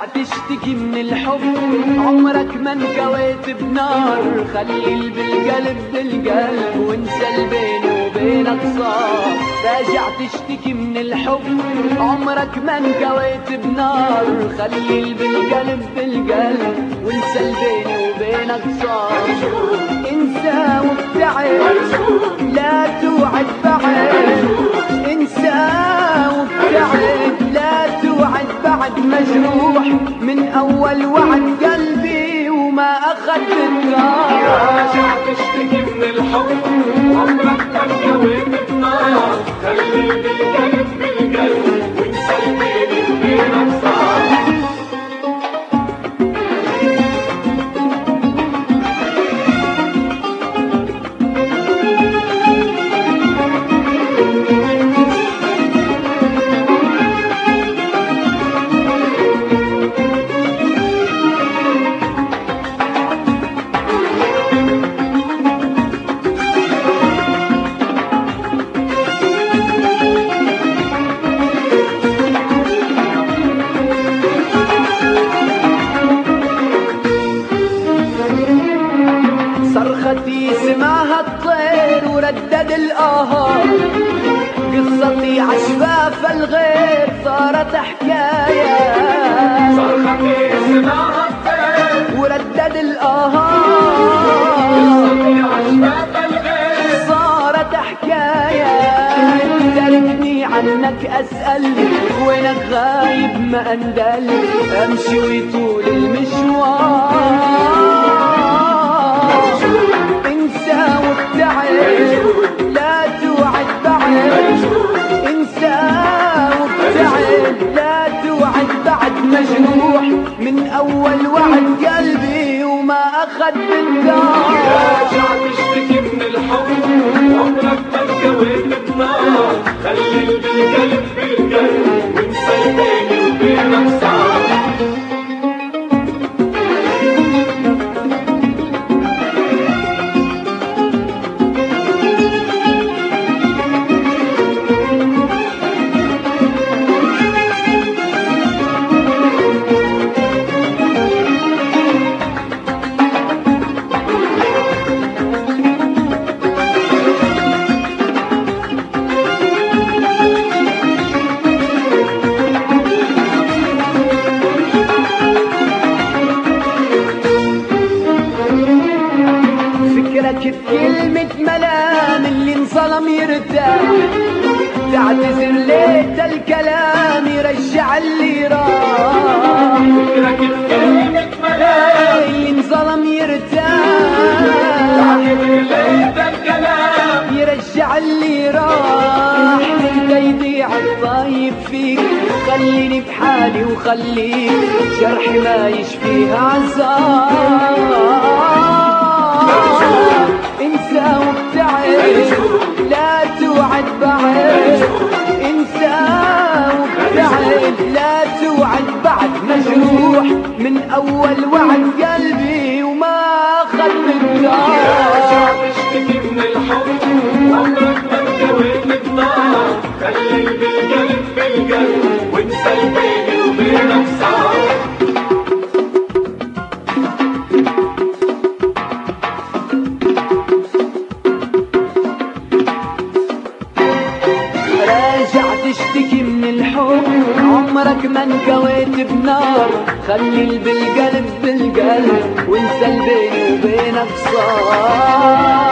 تشتكي من الحب عمرك ما انكويت بنار. خلي بالقلب بالقلب وانسى البيني وبينك صار. راجع تشتكي من الحب عمرك ما انكويت بنار. خلي بالقلب بالقلب وانسى البيني وبينك صار. انسى وابتعد لا توعد بعد. انسى وابتعد لا توعد بعد. مجروح من اول وعد قلبي وما اخذ النار. راجع تشتكي من الحب عمرك ما انكويت بنار. خلي بالقلب بالقلب وانسى البيني وبينك صار. صرختي سمعها الطير وردد الآهات. قصتي عشفاف الغير صارت حكاية. صرختي سمعها الطير وردد الآهات. قصتي عشفاف الغير صارت حكاية. تركني عنك أسأل وينك غايب ما أندل. أمشي ويطول المشوار. انسى وابتعد لا توعد بعد. انسى وابتعد لا توعد بعد. مجروح من اول وعد قلبي وما اخذ بالدار. راجع تشتكي من الحب عمرك ما انكويت بنار. خلي بالقلب بالقلب وانسى البيني وبينك صار. بكلمة ملام اللي انظلم يرتاح. تعتذر ليت الكلام يرجع اللي راح. فكرك بكلمة ملام اللي انظلم يرتاح. تعتذر ليت الكلام يرجع اللي راح. انت يضيع الطيب فيك خليني بحالي وخليك جرحي ما يشفيه عذاب. انسى وابتعد لا توعد بعد. انسى وابتعد لا توعد بعد. مجروح من اول وعد قلبي وما اخذ بالدار. راجع تشتكي من الحب عمرك ما انكويت بنار. خلي بالقلب بالقلب وانسى البيني وبينك صار. تشتكي من الحب عمرك ما انكويت بنار. خلي بالقلب بالقلب وانسى البيني وبينك صار.